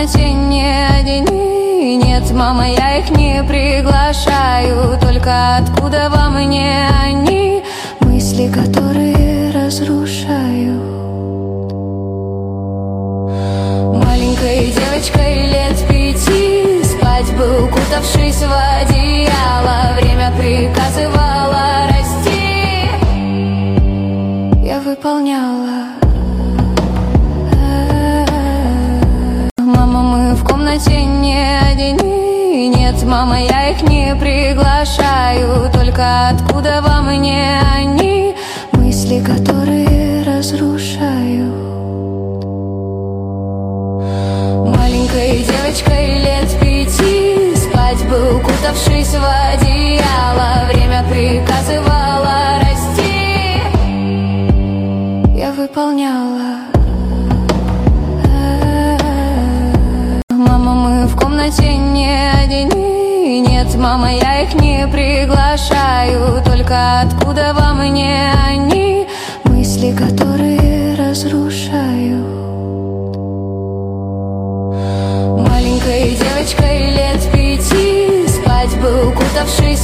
комнате не одни. Нет, мама, я их не приглашаю. Только откуда во мне они? Мысли, которые разрушают. Маленькой девочкой лет 5 спать бы, укутавшись в одеяло. Время приказывало расти, я выполняла. Мама, мы в комнате не одни. Нет, мама, я их не приглашаю. Только откуда во мне они? Мысли, которые разрушают. Маленькой девочкой лет 5 спать бы, укутавшись в одеяло. Время приказывало расти, я выполняла. Мама, мы в комнате не одни. Нет, мама, я их не приглашаю. Только откуда во мне они? Мысли, которые разрушают. Маленькой девочкой лет 5 спать бы, укутавшись